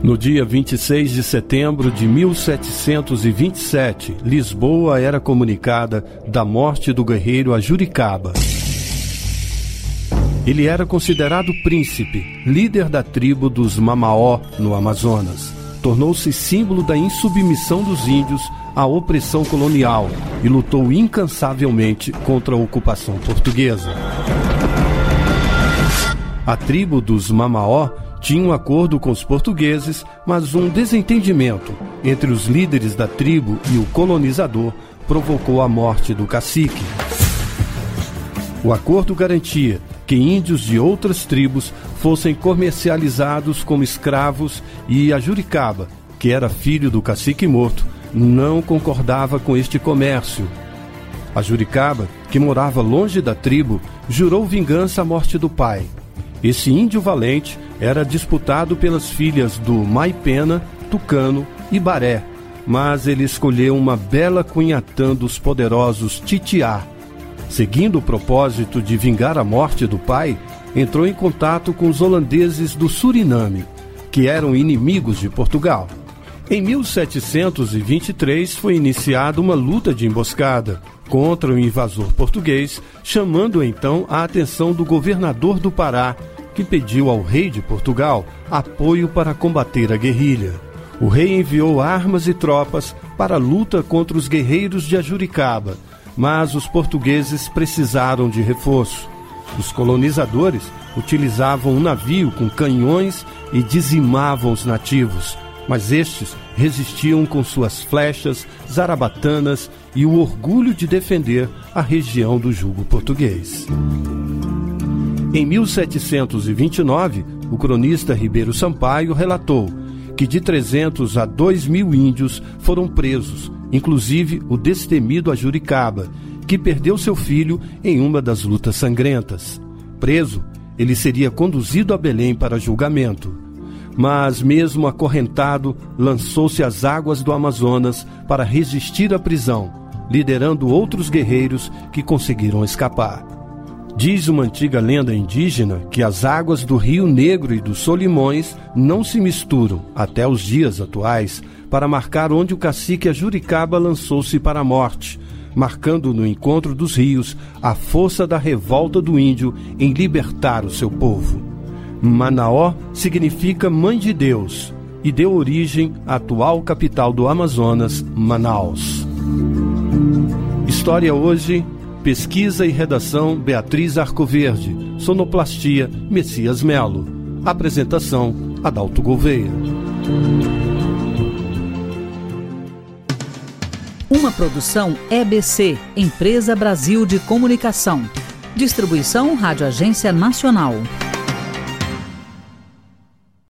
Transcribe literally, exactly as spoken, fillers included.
No dia vinte e seis de setembro de mil setecentos e vinte e sete, Lisboa era comunicada da morte do guerreiro Ajuricaba. Ele era considerado príncipe, líder da tribo dos Mamaó, no Amazonas. Tornou-se símbolo da insubmissão dos índios à opressão colonial e lutou incansavelmente contra a ocupação portuguesa. A tribo dos Mamaó tinha um acordo com os portugueses, mas um desentendimento entre os líderes da tribo e o colonizador provocou a morte do cacique. O acordo garantia que índios de outras tribos fossem comercializados como escravos e Ajuricaba, que era filho do cacique morto, não concordava com este comércio. Ajuricaba, que morava longe da tribo, jurou vingança à morte do pai. Esse índio valente era disputado pelas filhas do Maipena, Tucano e Baré, mas ele escolheu uma bela cunhatã dos poderosos Titiá. Seguindo o propósito de vingar a morte do pai, entrou em contato com os holandeses do Suriname, que eram inimigos de Portugal. Em mil setecentos e vinte e três foi iniciada uma luta de emboscada contra o invasor português, chamando então a atenção do governador do Pará, que pediu ao rei de Portugal apoio para combater a guerrilha. O rei enviou armas e tropas para a luta contra os guerreiros de Ajuricaba, mas os portugueses precisaram de reforço. Os colonizadores utilizavam um navio com canhões e dizimavam os nativos, mas estes resistiam com suas flechas, zarabatanas e o orgulho de defender a região do jugo português. Em mil setecentos e vinte e nove, o cronista Ribeiro Sampaio relatou que de trezentos a dois mil índios foram presos, inclusive o destemido Ajuricaba, que perdeu seu filho em uma das lutas sangrentas. Preso, ele seria conduzido a Belém para julgamento. Mas, mesmo acorrentado, lançou-se às águas do Amazonas para resistir à prisão, liderando outros guerreiros que conseguiram escapar. Diz uma antiga lenda indígena que as águas do Rio Negro e dos Solimões não se misturam, até os dias atuais, para marcar onde o cacique Ajuricaba lançou-se para a morte, marcando no encontro dos rios a força da revolta do índio em libertar o seu povo. Manaó significa Mãe de Deus e deu origem à atual capital do Amazonas, Manaus. História hoje, pesquisa e redação Beatriz Arcoverde, sonoplastia Messias Melo, apresentação Adalto Gouveia. Uma produção E B C, Empresa Brasil de Comunicação. Distribuição Rádio Agência Nacional.